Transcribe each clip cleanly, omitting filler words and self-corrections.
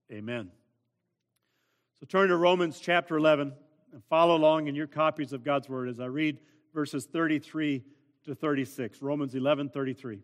Amen. So turn to Romans chapter 11 and follow along in your copies of God's Word as I read verses 33 to 36. Romans 11:33.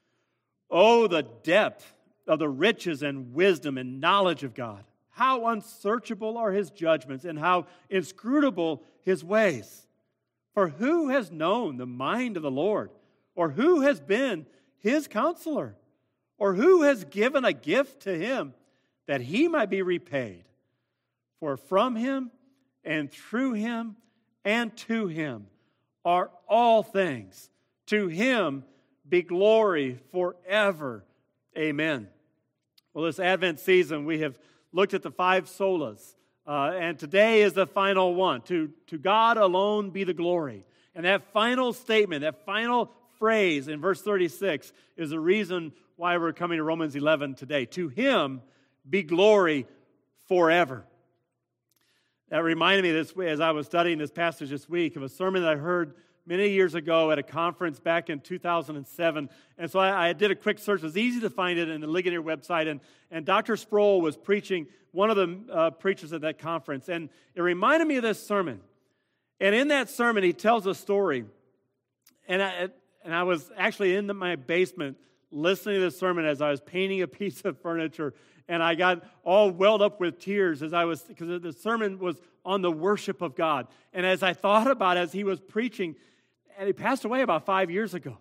Oh, the depth of the riches and wisdom and knowledge of God. How unsearchable are His judgments and how inscrutable His ways. For who has known the mind of the Lord? Or who has been His counselor? Or who has given a gift to Him that He might be repaid? For from Him and through Him and to Him are all things. To Him be glory forever. Amen. Well, this Advent season, we have looked at the 5 solas. And today is the final one. To God alone be the glory. And that final statement, that final phrase in verse 36 is the reason why we're coming to Romans 11 today. To Him be glory forever. That reminded me this way as I was studying this passage this week of a sermon that I heard many years ago at a conference back in 2007. And so I did a quick search. It was easy to find it in the Ligonier website. And Dr. Sproul was preaching, one of the preachers at that conference. And it reminded me of this sermon. And in that sermon, he tells a story. And I was actually in my basement listening to this sermon as I was painting a piece of furniture. And I got all welled up with tears because the sermon was on the worship of God. And as I thought about it, as he was preaching, and he passed away about 5 years ago.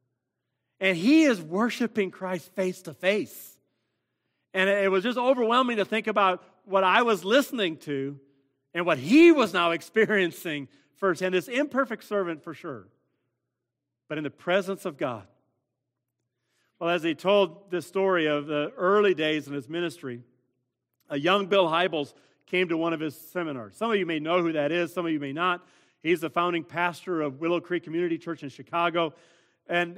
And he is worshiping Christ face to face. And it was just overwhelming to think about what I was listening to and what he was now experiencing firsthand. This imperfect servant for sure, but in the presence of God. Well, as he told this story of the early days in his ministry, a young Bill Hybels came to one of his seminars. Some of you may know who that is, some of you may not. He's the founding pastor of Willow Creek Community Church in Chicago, and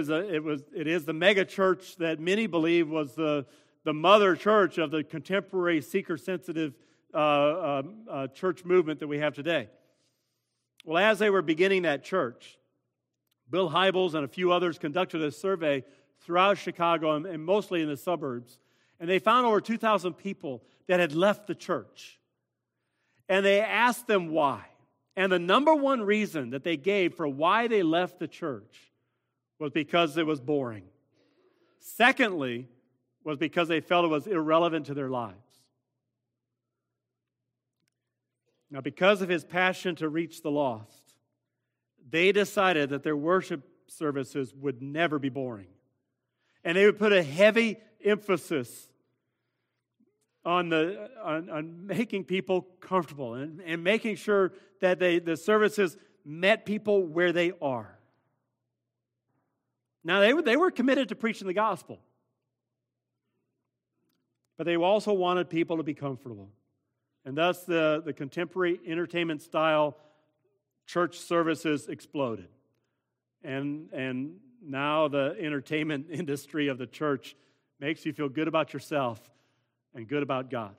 it is the mega church that many believe was the mother church of the contemporary seeker-sensitive church movement that we have today. Well, as they were beginning that church, Bill Hybels and a few others conducted a survey throughout Chicago and mostly in the suburbs, and they found over 2,000 people that had left the church. And they asked them why. And the number one reason that they gave for why they left the church was because it was boring. Secondly, was because they felt it was irrelevant to their lives. Now, because of his passion to reach the lost, they decided that their worship services would never be boring. And they would put a heavy emphasis on making people comfortable and making sure that the services met people where they are. Now, they were committed to preaching the gospel, but they also wanted people to be comfortable. And thus, the contemporary entertainment style church services exploded. And now the entertainment industry of the church makes you feel good about yourself and good about God.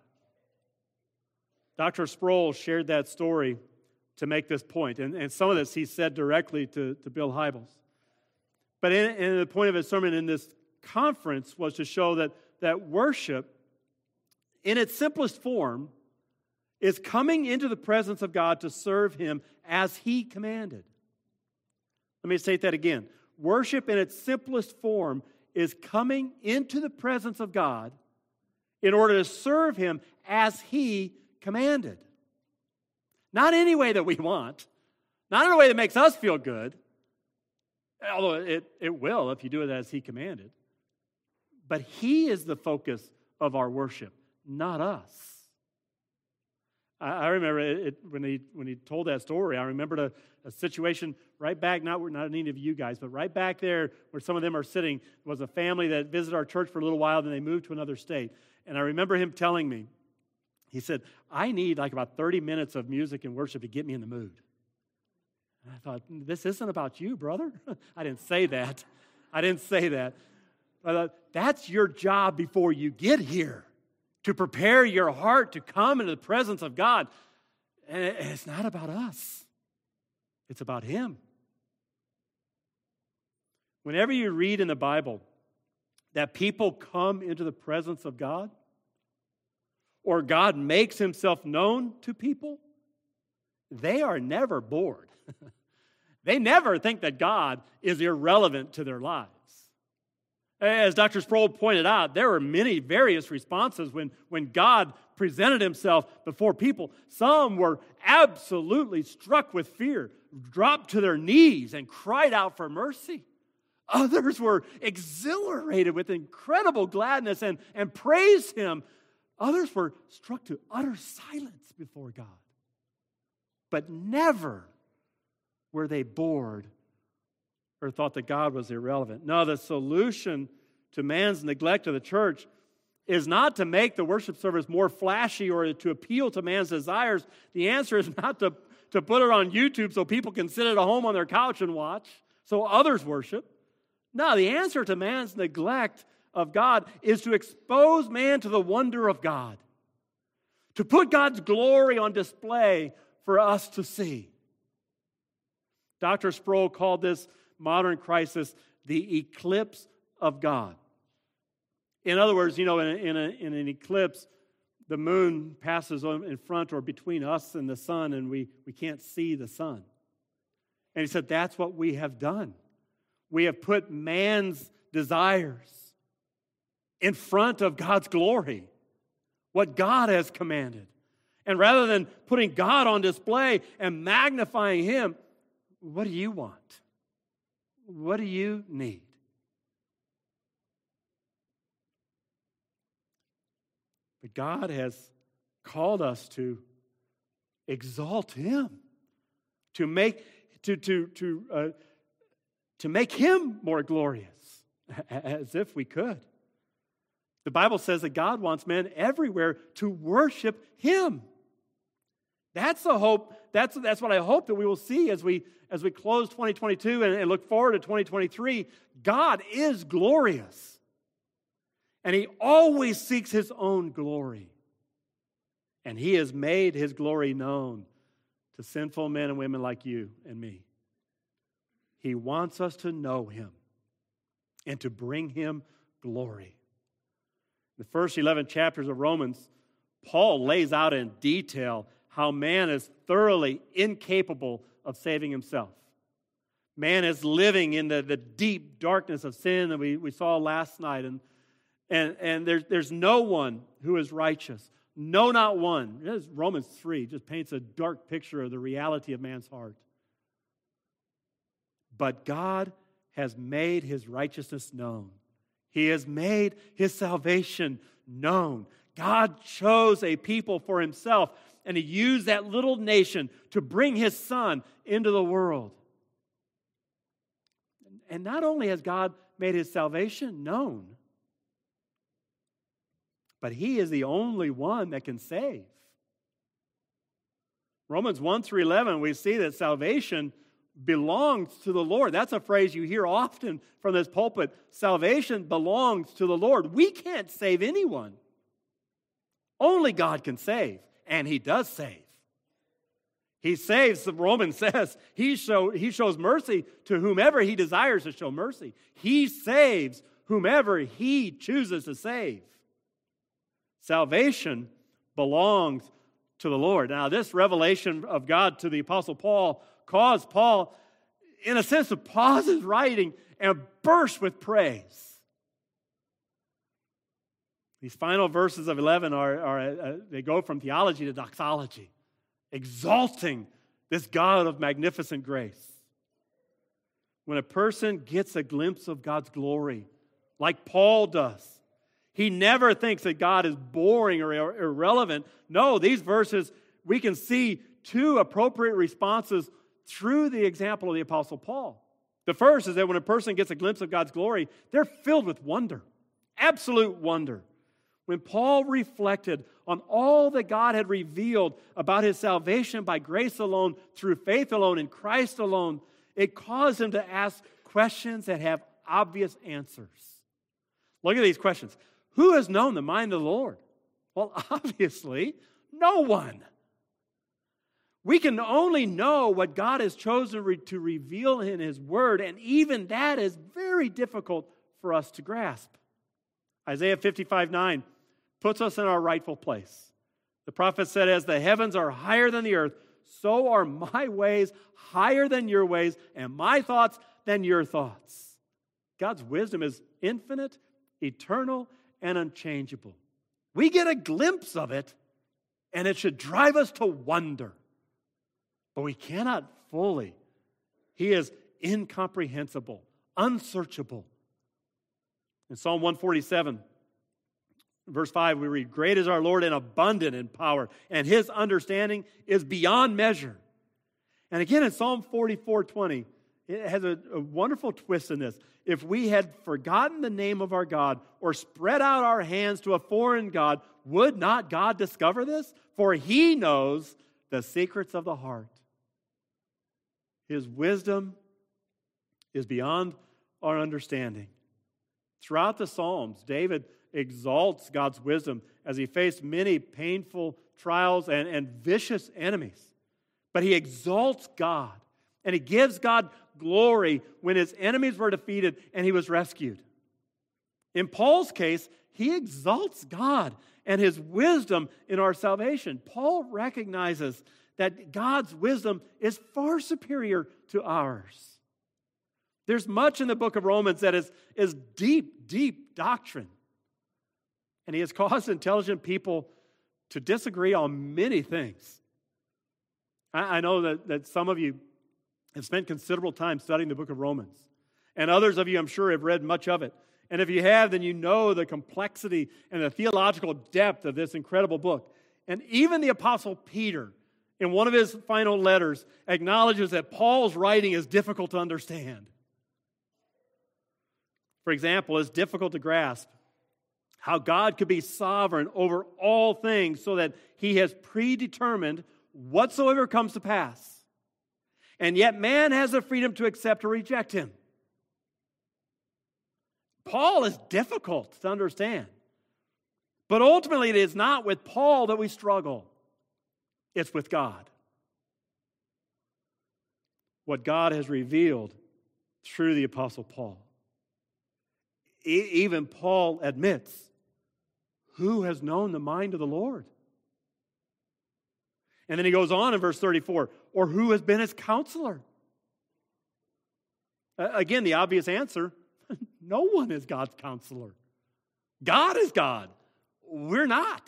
Dr. Sproul shared that story to make this point. And some of this he said directly to Bill Hybels. But in the point of his sermon in this conference was to show that worship, in its simplest form, is coming into the presence of God to serve Him as He commanded. Let me state that again. Worship in its simplest form is coming into the presence of God in order to serve Him as He commanded. Not any way that we want, not in a way that makes us feel good, although it will if you do it as He commanded. But He is the focus of our worship, not us. I remember it when he told that story. I remembered a situation right back, not any of you guys, but right back there where some of them are sitting was a family that visited our church for a little while, then they moved to another state. And I remember him telling me, he said, I need like about 30 minutes of music and worship to get me in the mood. And I thought, this isn't about you, brother. I didn't say that. But that's your job before you get here, to prepare your heart to come into the presence of God. And it's not about us. It's about Him. Whenever you read in the Bible that people come into the presence of God, or God makes himself known to people, they are never bored. They never think that God is irrelevant to their lives. As Dr. Sproul pointed out, there were many various responses when God presented himself before people. Some were absolutely struck with fear, dropped to their knees, and cried out for mercy. Others were exhilarated with incredible gladness and praised him. Others were struck to utter silence before God. But never were they bored or thought that God was irrelevant. No, the solution to man's neglect of the church is not to make the worship service more flashy or to appeal to man's desires. The answer is not to put it on YouTube so people can sit at home on their couch and watch, so others worship. No, the answer to man's neglect of God is to expose man to the wonder of God, to put God's glory on display for us to see. Dr. Sproul called this modern crisis the eclipse of God. In other words, in an eclipse, the moon passes in front or between us and the sun, and we can't see the sun. And he said, that's what we have done. We have put man's desires in front of God's glory, what God has commanded. And rather than putting God on display and magnifying him, what do you want? What do you need? But God has called us to exalt him, to make him more glorious, as if we could. The Bible says that God wants men everywhere to worship him. That's the hope. That's what I hope that we will see as we close 2022 and look forward to 2023. God is glorious. And he always seeks his own glory. And he has made his glory known to sinful men and women like you and me. He wants us to know him and to bring him glory. The first 11 chapters of Romans, Paul lays out in detail how man is thoroughly incapable of saving himself. Man is living in the deep darkness of sin that we saw last night. And there's no one who is righteous. No, not one. Romans 3 just paints a dark picture of the reality of man's heart. But God has made his righteousness known. He has made his salvation known. God chose a people for himself, and he used that little nation to bring his son into the world. And not only has God made his salvation known, but he is the only one that can save. Romans 1 through 11, we see that salvation belongs to the Lord. That's a phrase you hear often from this pulpit. Salvation belongs to the Lord. We can't save anyone. Only God can save, and he does save. He saves, the Romans says, he shows mercy to whomever he desires to show mercy. He saves whomever he chooses to save. Salvation belongs to the Lord. Now, this revelation of God to the Apostle Paul caused Paul, in a sense, to pause his writing and burst with praise. These final verses of 11 they go from theology to doxology, exalting this God of magnificent grace. When a person gets a glimpse of God's glory, like Paul does, he never thinks that God is boring or irrelevant. No, these verses, we can see two appropriate responses through the example of the Apostle Paul. The first is that when a person gets a glimpse of God's glory, they're filled with wonder, absolute wonder. When Paul reflected on all that God had revealed about his salvation by grace alone, through faith alone, in Christ alone, it caused him to ask questions that have obvious answers. Look at these questions. Who has known the mind of the Lord? Well, obviously, no one. We can only know what God has chosen to reveal in his word, and even that is very difficult for us to grasp. Isaiah 55:9 puts us in our rightful place. The prophet said, as the heavens are higher than the earth, so are my ways higher than your ways, and my thoughts than your thoughts. God's wisdom is infinite, eternal, and unchangeable. We get a glimpse of it, and it should drive us to wonder. But we cannot fully. He is incomprehensible, unsearchable. In Psalm 147, verse 5, we read, great is our Lord and abundant in power, and his understanding is beyond measure. And again in Psalm 44:20, it has a wonderful twist in this. If we had forgotten the name of our God or spread out our hands to a foreign God, would not God discover this? For he knows the secrets of the heart. His wisdom is beyond our understanding. Throughout the Psalms, David exalts God's wisdom as he faced many painful trials and vicious enemies. But he exalts God, and he gives God glory when his enemies were defeated and he was rescued. In Paul's case, he exalts God and his wisdom in our salvation. Paul recognizes that God's wisdom is far superior to ours. There's much in the book of Romans that is deep, deep doctrine. And he has caused intelligent people to disagree on many things. I know that some of you have spent considerable time studying the book of Romans. And others of you, I'm sure, have read much of it. And if you have, then you know the complexity and the theological depth of this incredible book. And even the Apostle Peter, in one of his final letters, acknowledges that Paul's writing is difficult to understand. For example, it's difficult to grasp how God could be sovereign over all things so that he has predetermined whatsoever comes to pass. And yet man has the freedom to accept or reject him. Paul is difficult to understand. But ultimately, it is not with Paul that we struggle. It's with God. What God has revealed through the Apostle Paul. Even Paul admits, who has known the mind of the Lord? And then he goes on in verse 34, or who has been his counselor? Again, the obvious answer, no one is God's counselor. God is God. We're not.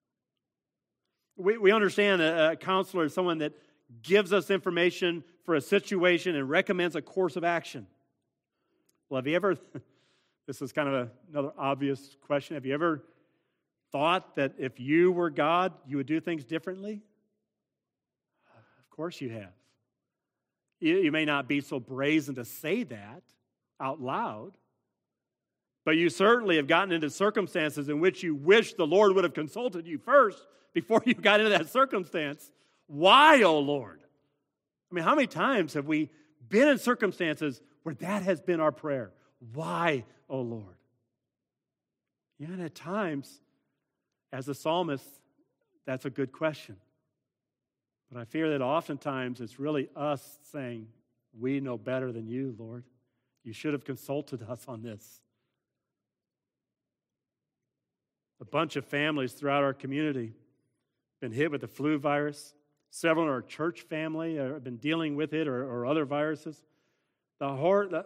We understand a counselor is someone that gives us information for a situation and recommends a course of action. Well, have you ever, this is kind of another obvious question, have you ever thought that if you were God, you would do things differently? Of course you have. You may not be so brazen to say that out loud, but you certainly have gotten into circumstances in which you wish the Lord would have consulted you first before you got into that circumstance. Why, oh Lord? I mean, how many times have we been in circumstances where that has been our prayer? Why, oh Lord? Yeah, and at times, as a psalmist, that's a good question. But I fear that oftentimes it's really us saying, we know better than you, Lord. You should have consulted us on this. A bunch of families throughout our community have been hit with the flu virus. Several in our church family have been dealing with it or other viruses. The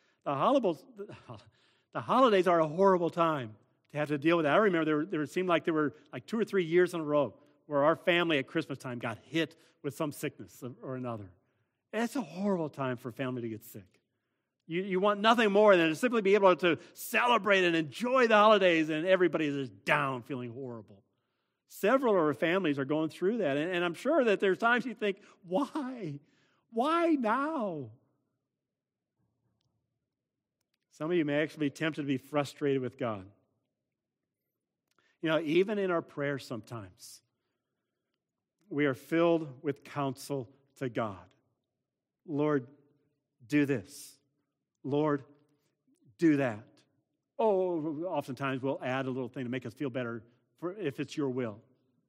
holidays are a horrible time to have to deal with that. I remember there seemed like there were like 2 or 3 years in a row where our family at Christmas time got hit with some sickness or another. And it's a horrible time for a family to get sick. You want nothing more than to simply be able to celebrate and enjoy the holidays, and everybody is down, feeling horrible. Several of our families are going through that, and I'm sure that there's times you think, why? Why now? Some of you may actually be tempted to be frustrated with God. You know, even in our prayers sometimes, we are filled with counsel to God. Lord, do this. Lord, do that. Oh, oftentimes we'll add a little thing to make us feel better if it's your will.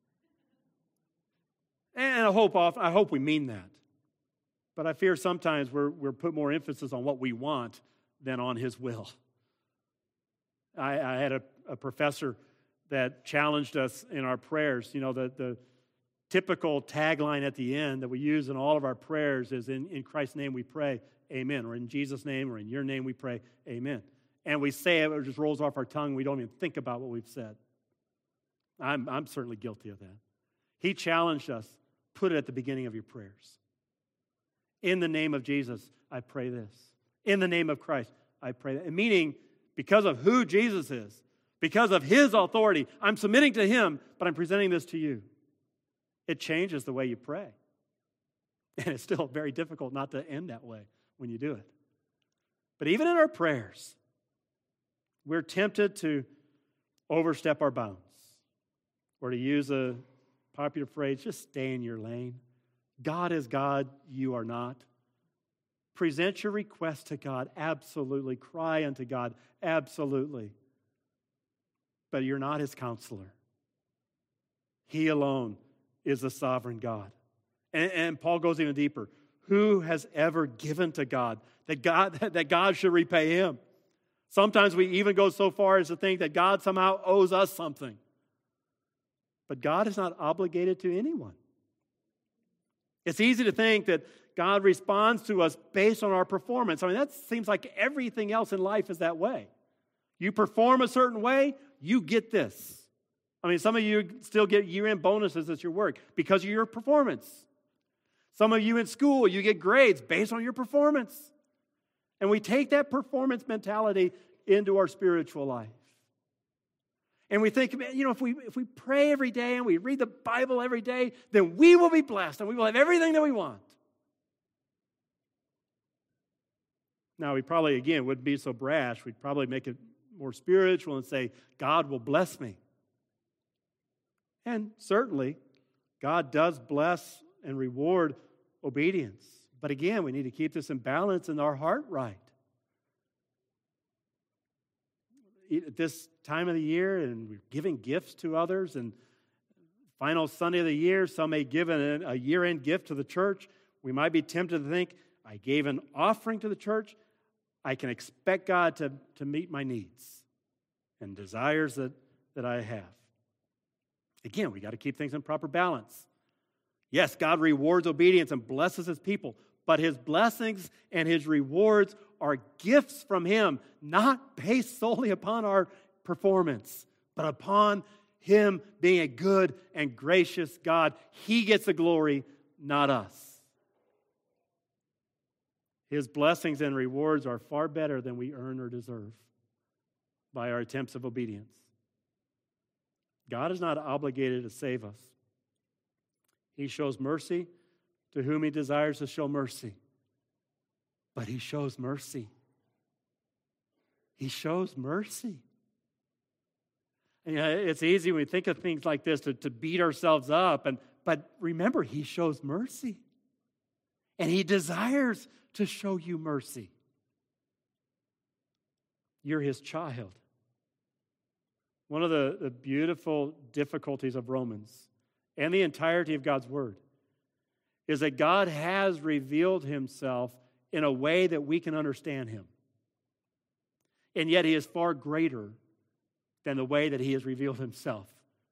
And I hope we mean that. But I fear sometimes we're put more emphasis on what we want than on his will. I had a professor that challenged us in our prayers. You know, the typical tagline at the end that we use in all of our prayers is, in Christ's name we pray, amen. Or in Jesus' name or in your name we pray, amen. And we say it just rolls off our tongue. We don't even think about what we've said. I'm certainly guilty of that. He challenged us, put it at the beginning of your prayers. In the name of Jesus, I pray this. In the name of Christ, I pray that. And meaning, because of who Jesus is, because of his authority, I'm submitting to him, but I'm presenting this to you. It changes the way you pray. And it's still very difficult not to end that way when you do it. But even in our prayers, we're tempted to overstep our bounds. Or to use a popular phrase, just stay in your lane. God is God, you are not. Present your request to God, absolutely. Cry unto God, absolutely. But you're not his counselor. He alone is the sovereign God. And Paul goes even deeper. Who has ever given to God that God should repay him? Sometimes we even go so far as to think that God somehow owes us something. But God is not obligated to anyone. It's easy to think that God responds to us based on our performance. I mean, that seems like everything else in life is that way. You perform a certain way, you get this. I mean, some of you still get year-end bonuses at your work because of your performance. Some of you in school, you get grades based on your performance. And we take that performance mentality into our spiritual life. And we think, you know, if we pray every day and we read the Bible every day, then we will be blessed and we will have everything that we want. Now, we probably, again, wouldn't be so brash. We'd probably make it more spiritual and say, God will bless me. And certainly, God does bless and reward obedience. But again, we need to keep this in balance and our heart right. At this time of the year, and we're giving gifts to others, and final Sunday of the year, some may give a year-end gift to the church. We might be tempted to think, I gave an offering to the church, I can expect God to meet my needs and desires that I have. Again, we got to keep things in proper balance. Yes, God rewards obedience and blesses his people, but his blessings and his rewards are gifts from him, not based solely upon our performance, but upon him being a good and gracious God. He gets the glory, not us. His blessings and rewards are far better than we earn or deserve by our attempts of obedience. God is not obligated to save us. He shows mercy to whom he desires to show mercy. But he shows mercy. He shows mercy. And, you know, it's easy when we think of things like this to beat ourselves up. But remember, he shows mercy. And he desires to show you mercy. You're his child. One of the beautiful difficulties of Romans and the entirety of God's Word is that God has revealed himself in a way that we can understand him. And yet he is far greater than the way that he has revealed himself.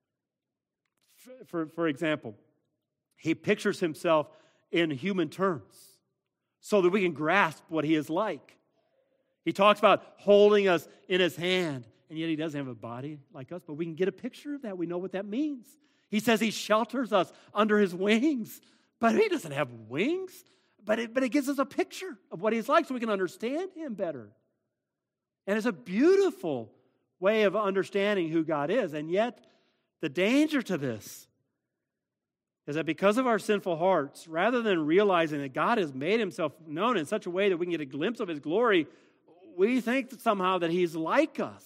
For example, he pictures himself in human terms so that we can grasp what he is like. He talks about holding us in his hand, and yet he doesn't have a body like us, but we can get a picture of that. We know what that means. He says he shelters us under his wings, but he doesn't have wings. But it gives us a picture of what he's like so we can understand him better. And it's a beautiful way of understanding who God is. And yet, the danger to this is that because of our sinful hearts, rather than realizing that God has made himself known in such a way that we can get a glimpse of his glory, we think that somehow that he's like us.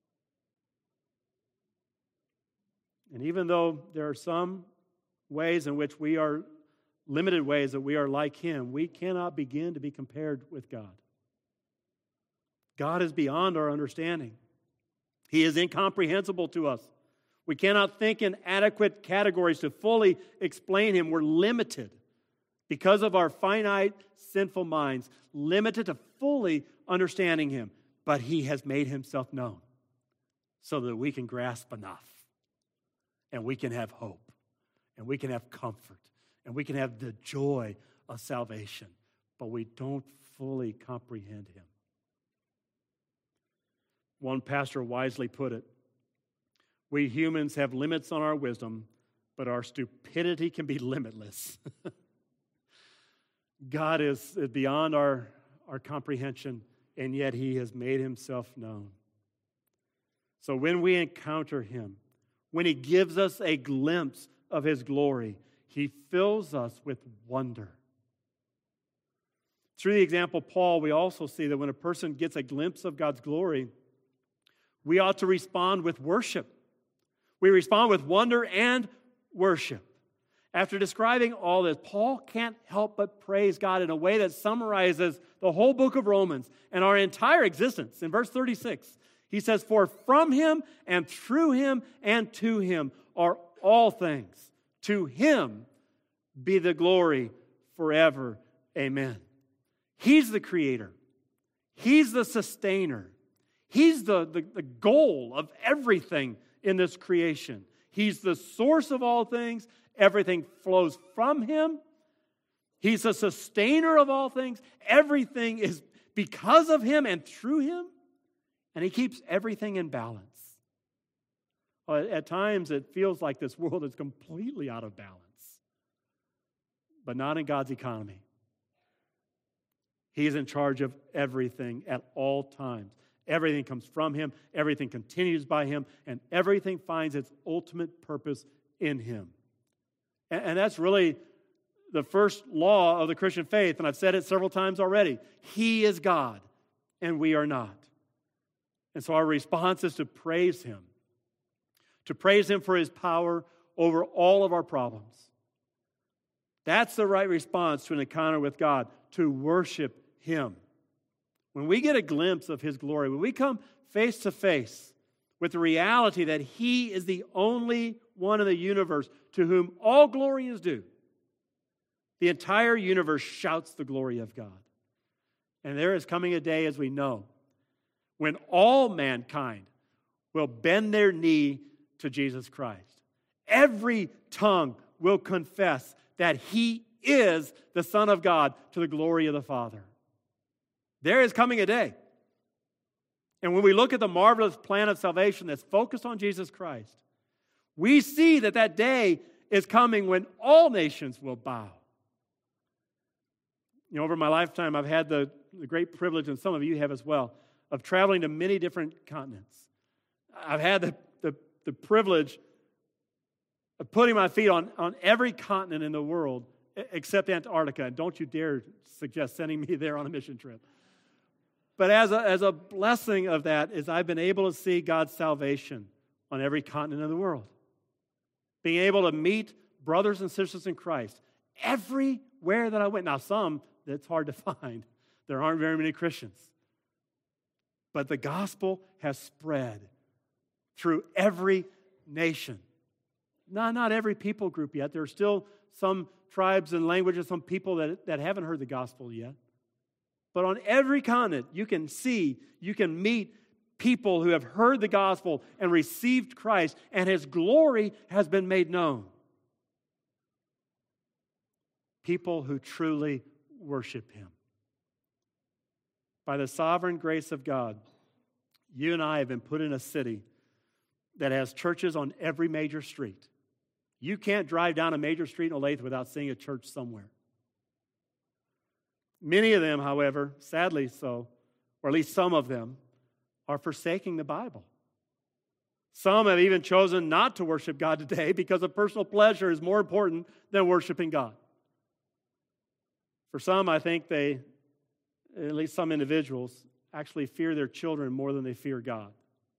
And even though there are some ways in which we are limited ways that we are like him, we cannot begin to be compared with God. God is beyond our understanding. He is incomprehensible to us. We cannot think in adequate categories to fully explain him. We're limited because of our finite, sinful minds, limited to fully understanding him. But he has made himself known so that we can grasp enough. and we can have hope, and we can have comfort, and we can have the joy of salvation, but we don't fully comprehend him. One pastor wisely put it, we humans have limits on our wisdom, but our stupidity can be limitless. God is beyond our comprehension, and yet he has made himself known. So when we encounter him, when he gives us a glimpse of his glory, he fills us with wonder. Through the example of Paul, we also see that when a person gets a glimpse of God's glory, we ought to respond with worship. We respond with wonder and worship. After describing all this, Paul can't help but praise God in a way that summarizes the whole book of Romans and our entire existence. In verse 36, he says, "For from him and through him and to him are all things. To him be the glory forever. Amen." He's the creator. He's the sustainer. He's the goal of everything in this creation. He's the source of all things. Everything flows from him. He's the sustainer of all things. Everything is because of him and through him. And he keeps everything in balance. Well, at times it feels like this world is completely out of balance. But not in God's economy. He's in charge of everything at all times. Everything comes from him, everything continues by him, and everything finds its ultimate purpose in him. And that's really the first law of the Christian faith, and I've said it several times already. He is God, and we are not. And so our response is to praise him for his power over all of our problems. That's the right response to an encounter with God, to worship him. When we get a glimpse of his glory, when we come face to face with the reality that he is the only one in the universe to whom all glory is due, the entire universe shouts the glory of God. And there is coming a day, as we know, when all mankind will bend their knee to Jesus Christ. Every tongue will confess that he is the Son of God to the glory of the Father. There is coming a day. And when we look at the marvelous plan of salvation that's focused on Jesus Christ, we see that that day is coming when all nations will bow. You know, over my lifetime, I've had the great privilege, and some of you have as well, of traveling to many different continents. I've had the privilege of putting my feet on every continent in the world except Antarctica. And don't you dare suggest sending me there on a mission trip. But as a blessing of that is I've been able to see God's salvation on every continent of the world. Being able to meet brothers and sisters in Christ everywhere that I went. Now, some that's hard to find. There aren't very many Christians. But the gospel has spread through every nation. Not every people group yet. There are still some tribes and languages, some people that haven't heard the gospel yet. But on every continent, you can meet people who have heard the gospel and received Christ, and his glory has been made known. People who truly worship him. By the sovereign grace of God, you and I have been put in a city that has churches on every major street. You can't drive down a major street in Olathe without seeing a church somewhere. Many of them, however, sadly so, or at least some of them, are forsaking the Bible. Some have even chosen not to worship God today because of personal pleasure is more important than worshiping God. For some, I think at least some individuals, actually fear their children more than they fear God.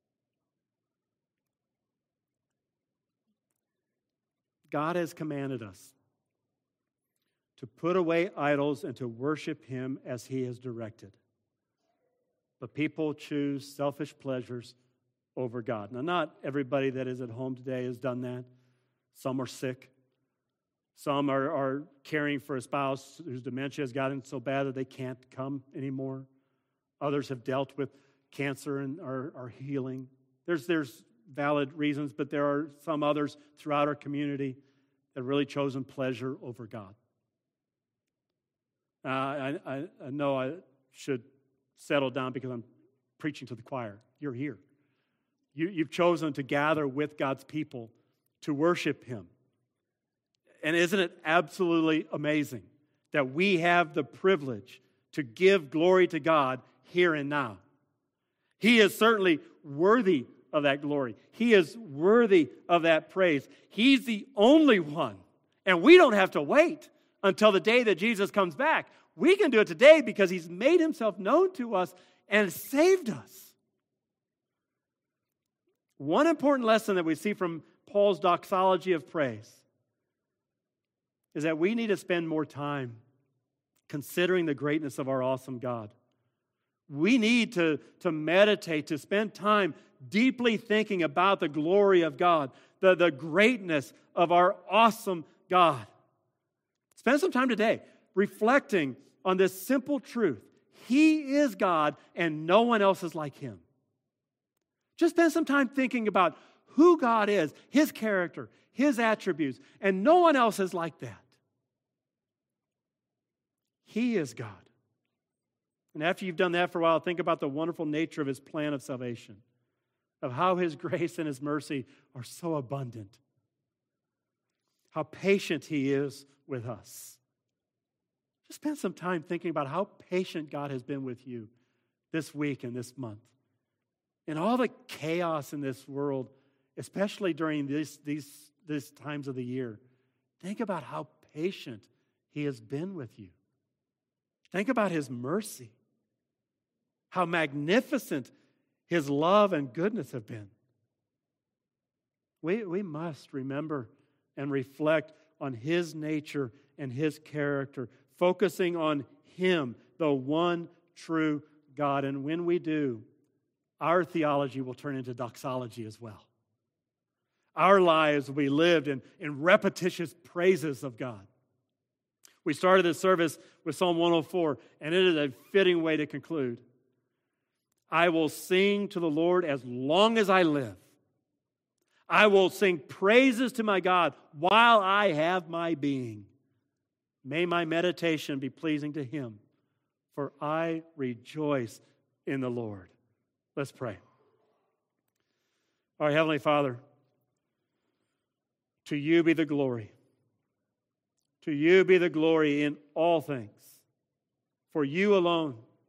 God has commanded us to put away idols and to worship him as he has directed. But people choose selfish pleasures over God. Now, not everybody that is at home today has done that. Some are sick. Some are caring for a spouse whose dementia has gotten so bad that they can't come anymore. Others have dealt with cancer and are healing. There's valid reasons, but there are some others throughout our community that have really chosen pleasure over God. I know I should settle down because I'm preaching to the choir. You're here. You've chosen to gather with God's people to worship Him. And isn't it absolutely amazing that we have the privilege to give glory to God here and now? He is certainly worthy of that glory. He is worthy of that praise. He's the only one. And we don't have to wait until the day that Jesus comes back. We can do it today because He's made Himself known to us and saved us. One important lesson that we see from Paul's doxology of praise is that we need to spend more time considering the greatness of our awesome God. We need to meditate, to spend time deeply thinking about the glory of God, the greatness of our awesome God. Spend some time today reflecting on this simple truth. He is God and no one else is like Him. Just spend some time thinking about who God is, His character, His attributes, and no one else is like that. He is God. And after you've done that for a while, think about the wonderful nature of His plan of salvation, of how His grace and His mercy are so abundant, how patient He is with us. Just spend some time thinking about how patient God has been with you this week and this month. And all the chaos in this world, especially during these times of the year, think about how patient He has been with you. Think about His mercy, how magnificent His love and goodness have been. We must remember and reflect on His nature and His character, focusing on Him, the one true God. And when we do, our theology will turn into doxology as well. Our lives will be lived in repetitious praises of God. We started this service with Psalm 104, and it is a fitting way to conclude. I will sing to the Lord as long as I live. I will sing praises to my God while I have my being. May my meditation be pleasing to Him, for I rejoice in the Lord. Let's pray. Our Heavenly Father, to You be the glory. To You be the glory in all things. For You alone